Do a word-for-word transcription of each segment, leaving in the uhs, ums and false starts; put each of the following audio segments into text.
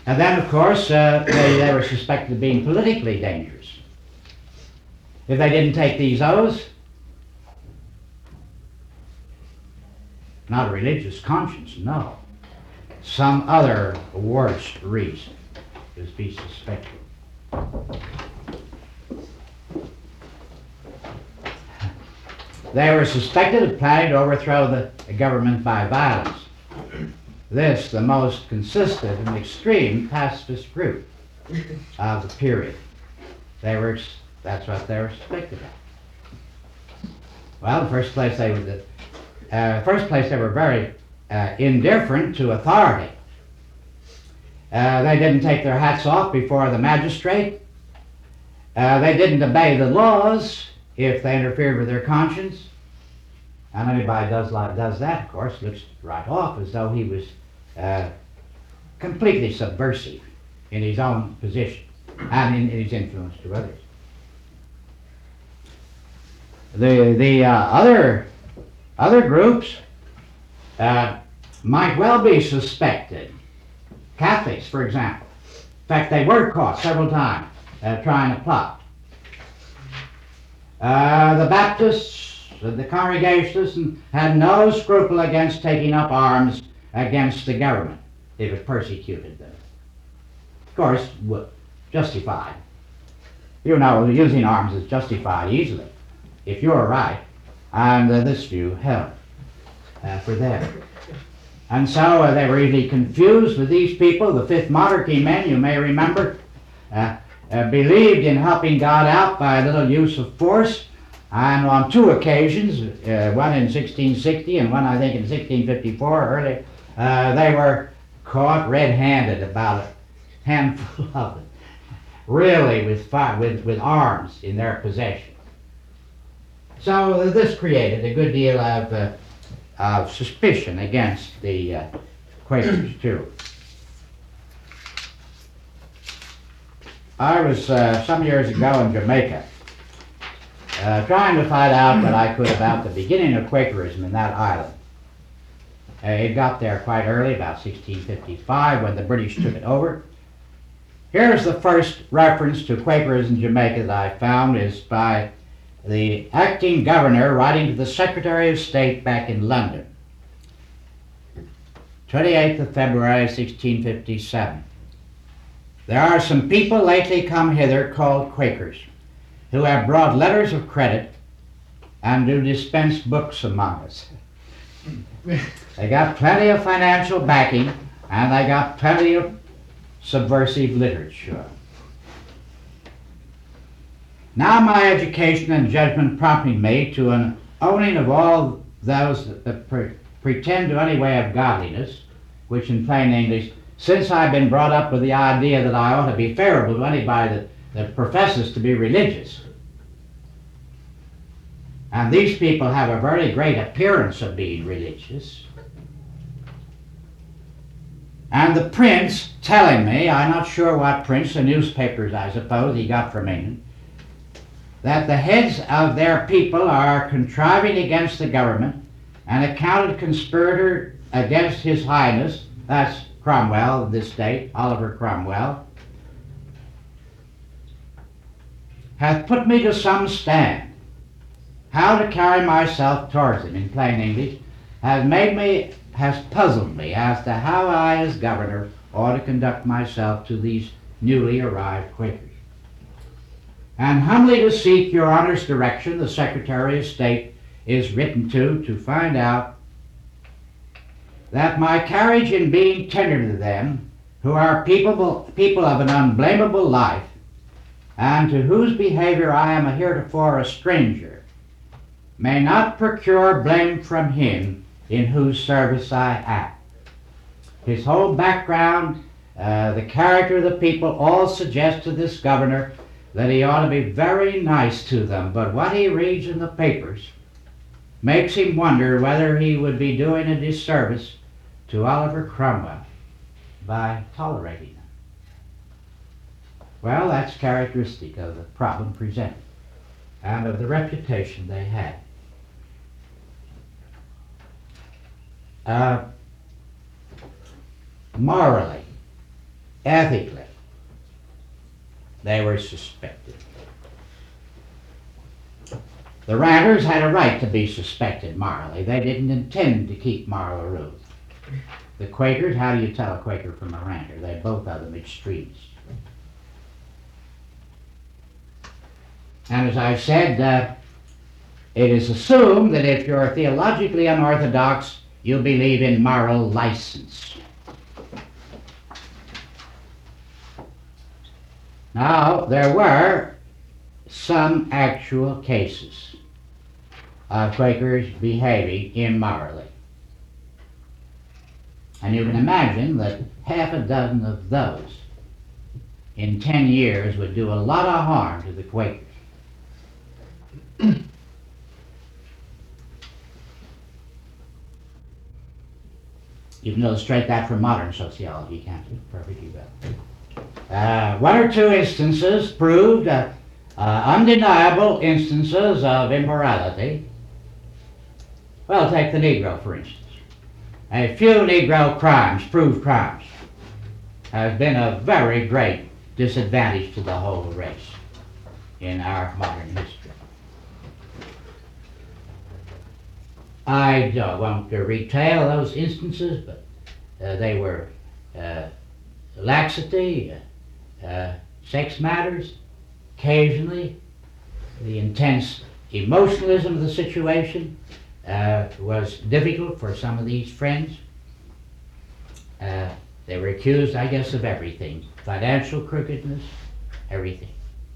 And then, of course, uh, they, they were suspected of being politically dangerous. If they didn't take these oaths, not a religious conscience, no. Some other worse reason is be suspected. They were suspected of planning to overthrow the government by violence. This, the most consistent and extreme pacifist group of the period. They were, that's what they were suspected of. Well, in the first place, they were the, uh, first place they were very uh, indifferent to authority. Uh, they didn't take their hats off before the magistrate. Uh, they didn't obey the laws if they interfered with their conscience. And anybody does like does that, of course, looks right off as though he was uh, completely subversive in his own position and in, in his influence to others. The the uh, other other groups uh, might well be suspected. Catholics, for example. In fact, they were caught several times uh, trying to plot. Uh, the Baptists, the Congregationalists, had no scruple against taking up arms against the government if it persecuted them. Of course, justified. You know, using arms is justified easily, if you're right, and uh, this view held uh, for them. And so uh, they were easily confused with these people. The Fifth Monarchy men, you may remember, uh, uh, believed in helping God out by a little use of force. And on two occasions, uh, one in sixteen sixty and one I think in sixteen fifty-four, early, uh, they were caught red-handed, about a handful of them, really with, fire, with, with arms in their possession. So uh, this created a good deal of uh, of suspicion against the uh, Quakers too. I was uh, some years ago in Jamaica uh, trying to find out what I could about the beginning of Quakerism in that island. Uh, it got there quite early, about sixteen fifty-five, when the British took it over. Here's the first reference to Quakerism in Jamaica that I found, is by the acting governor writing to the Secretary of State back in London, twenty-eighth of February sixteen fifty-seven. There are some people lately come hither called Quakers, who have brought letters of credit and do dispense books among us. They got plenty of financial backing, and they got plenty of subversive literature. Now my education and judgment prompting me to an owning of all those that, that pre pretend to any way of godliness, which in plain English, since I've been brought up with the idea that I ought to be favorable to anybody that, that professes to be religious. And these people have a very great appearance of being religious. And the prince telling me, I'm not sure what prince, the newspapers I suppose he got from England, that the heads of their people are contriving against the government and accounted conspirator against His Highness, that's Cromwell of this state, Oliver Cromwell, hath put me to some stand. How to carry myself towards him, in plain English, has made me, has puzzled me as to how I as governor ought to conduct myself to these newly arrived Quakers. And humbly to seek your honor's direction, the Secretary of State is written to, to find out that my carriage in being tender to them, who are people, people of an unblameable life, and to whose behavior I am a heretofore a stranger, may not procure blame from him in whose service I act. His whole background, uh, the character of the people, all suggest to this governor that he ought to be very nice to them, but what he reads in the papers makes him wonder whether he would be doing a disservice to Oliver Cromwell by tolerating them. Well, that's characteristic of the problem presented and of the reputation they had. Uh, morally, ethically. They were suspected. The Ranters had a right to be suspected morally. They didn't intend to keep moral rules. The Quakers, how do you tell a Quaker from a Ranter? They're both of them extremes. And as I've said, uh, it is assumed that if you're theologically unorthodox, you believe in moral license. Now, there were some actual cases of Quakers behaving immorally. And you can imagine that half a dozen of those in ten years would do a lot of harm to the Quakers. You can illustrate that from modern sociology, can't you? Perfectly well. Uh, one or two instances proved uh, uh, undeniable instances of immorality. Well, take the Negro, for instance. A few Negro crimes, proved crimes, has been a very great disadvantage to the whole race in our modern history. I uh, won't uh, retail those instances, but uh, they were uh, laxity, uh, uh, sex matters, occasionally the intense emotionalism of the situation uh, was difficult for some of these friends. Uh, they were accused, I guess, of everything. Financial crookedness, everything.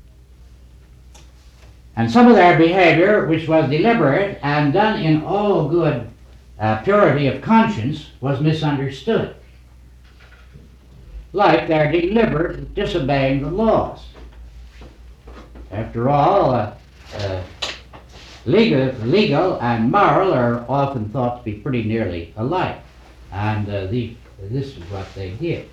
And some of their behavior, which was deliberate and done in all good uh, purity of conscience, was misunderstood. Like their deliberate disobeying the laws. After all, uh, uh, legal, legal and moral are often thought to be pretty nearly alike. And uh, the, this is what they did.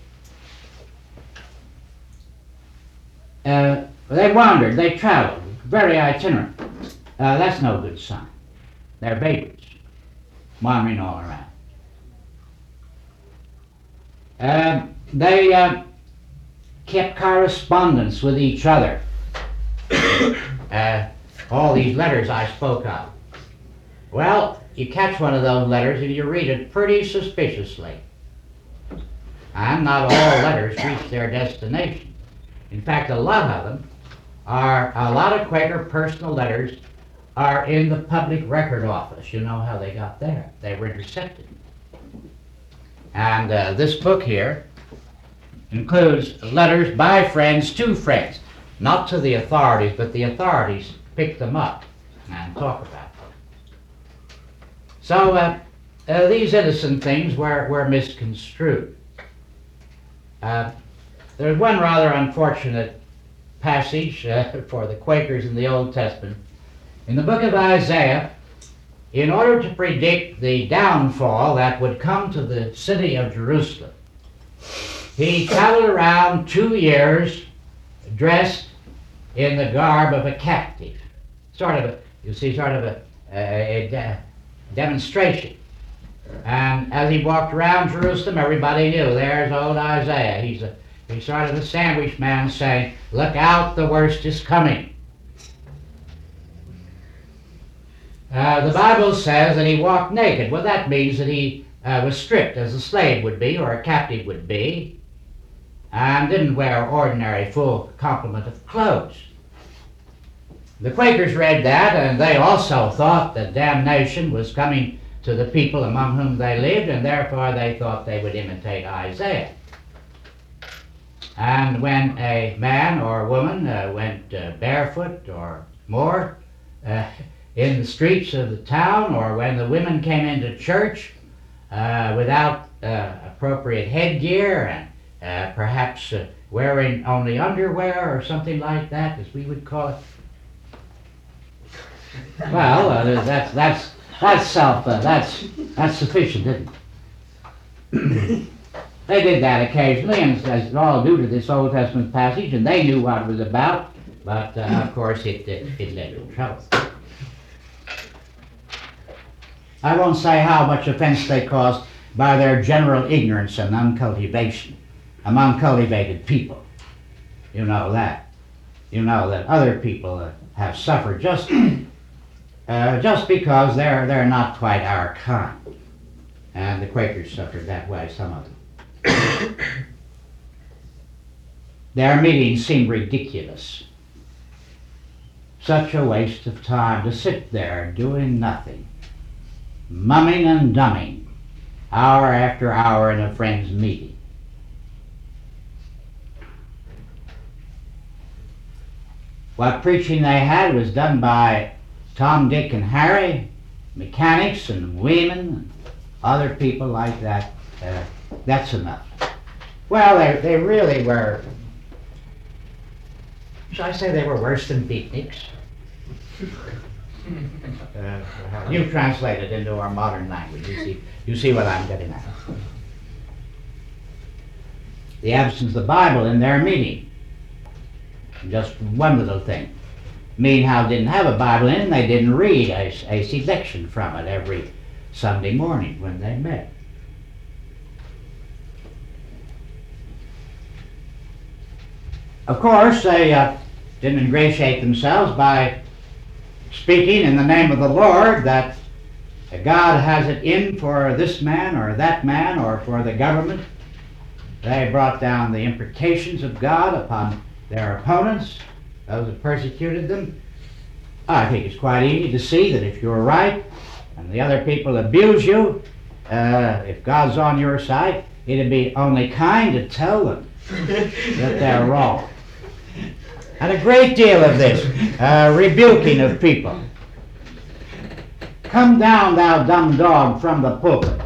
Uh, they wandered, they traveled. Very itinerant. Uh, that's no good sign. They're vagrants, wandering all around. Uh, they uh, kept correspondence with each other. uh, all these letters I spoke of. Well, you catch one of those letters and you read it pretty suspiciously. And not all letters reach their destination. In fact, a lot of them are, a lot of Quaker personal letters are in the public record office. You know how they got there. They were intercepted. And uh, this book here includes letters by friends to friends. Not to the authorities, but the authorities pick them up and talk about them. So uh, uh, these innocent things were, were misconstrued. Uh, there's one rather unfortunate passage uh, for the Quakers in the Old Testament. In the book of Isaiah, in order to predict the downfall that would come to the city of Jerusalem, he traveled around two years dressed in the garb of a captive. Sort of a, you see, sort of a, a, a de- demonstration. And as he walked around Jerusalem, everybody knew, there's old Isaiah. He's a He's sort of the sandwich man saying, look out, the worst is coming. Uh, the Bible says that he walked naked. Well, that means that he uh, was stripped, as a slave would be, or a captive would be, and didn't wear ordinary full complement of clothes. The Quakers read that, and they also thought that damnation was coming to the people among whom they lived, and therefore they thought they would imitate Isaiah. And when a man or a woman uh, went uh, barefoot or more uh, in the streets of the town, or when the women came into church uh, without uh, appropriate headgear and uh, perhaps uh, wearing only underwear or something like that, as we would call it. Well, uh, that's that's that's self uh, that's that's sufficient, isn't it? They did that occasionally, and it's all due to this Old Testament passage, and they knew what it was about, but uh, of course it, it, it led to trouble. I won't say how much offense they caused by their general ignorance and uncultivation. among cultivated people. You know that. You know that other people uh, have suffered just uh, just because they're they're not quite our kind. And the Quakers suffered that way, some of them. Their meetings seemed ridiculous. Such a waste of time to sit there doing nothing, mumming and dumming, hour after hour in a friend's meeting. What preaching they had was done by Tom, Dick, and Harry, mechanics and women, and other people like that. Uh, that's enough. Well, they, they really were, should I say they were worse than beatniks? Uh, you translate it into our modern language. You see, you see what I'm getting at. The absence of the Bible in their meeting. Just one little thing. Meanhow didn't have a Bible in, they didn't read a, a selection from it every Sunday morning when they met. Of course, they uh, didn't ingratiate themselves by speaking in the name of the Lord that God has it in for this man or that man or for the government. They brought down the imprecations of God upon their opponents, those who persecuted them. I think it's quite easy to see that if you're right and the other people abuse you, uh, if God's on your side, it'd be only kind to tell them that they're wrong. And a great deal of this uh, rebuking of people. Come down, thou dumb dog, from the pulpit.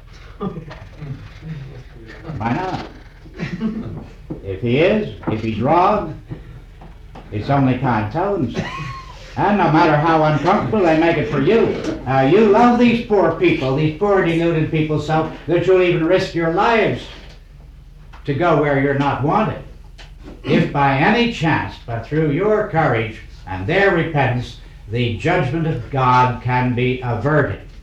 Why not? If he is, if he's wrong, it's only kind to tell them so. And no matter how uncomfortable they make it for you, uh, you love these poor people, these poor denuded people so that you'll even risk your lives to go where you're not wanted. If by any chance, but through your courage and their repentance, the judgment of God can be averted.